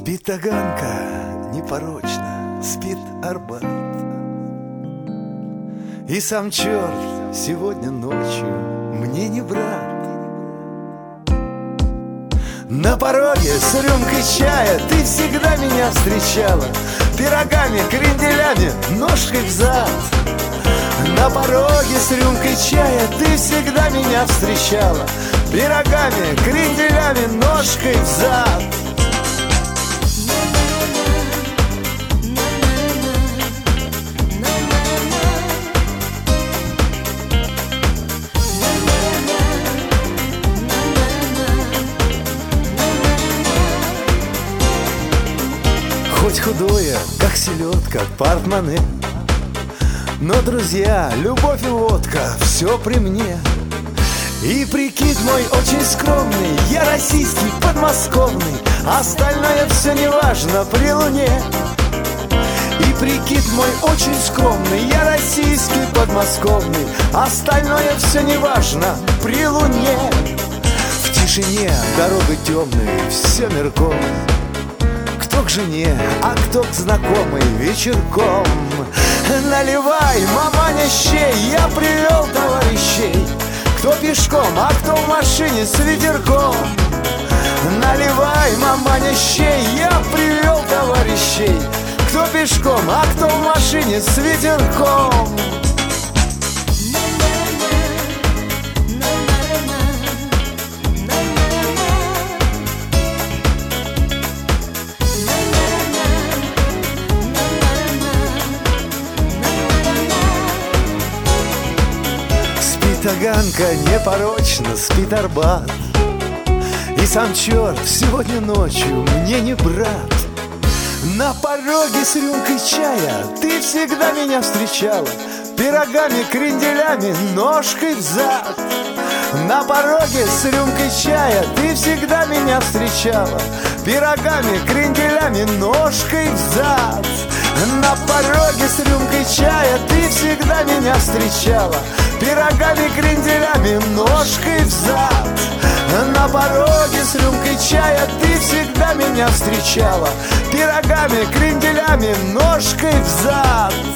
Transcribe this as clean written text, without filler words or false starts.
Спит Таганка непорочно, спит Арбат. И сам черт сегодня ночью мне не брат. На пороге с рюмкой чая ты всегда меня встречала, пирогами, кренделями, ножкой взад. На пороге с рюмкой чая ты всегда меня встречала, пирогами, кренделями, ножкой взад. Хоть худое, как селедка, портмоне, но, друзья, любовь и водка, все при мне. И прикид мой очень скромный, я российский, подмосковный, остальное все неважно при луне. И прикид мой очень скромный, я российский, подмосковный, остальное все неважно при луне. В тишине дорога темная, все мельком. Кто к жене, а кто к знакомой вечерком. Наливай, маманя, щей, я привел товарищей. Кто пешком, а кто в машине с ветерком. Наливай, маманя, щей, я привел товарищей. Кто пешком, а кто в машине с ветерком. Таганка непорочно, спит Арбат. И сам черт сегодня ночью мне не брат. На пороге с рюмкой чая ты всегда меня встречала, пирогами, кренделями, ножкой взад. На пороге с рюмкой чая ты всегда меня встречала, пирогами, кренделями, ножкой взад. На пороге с рюмкой чая ты всегда меня встречала, пирогами, кренделями, ножкой взад. На пороге с рюмкой чая ты всегда меня встречала, пирогами, кренделями, ножкой взад.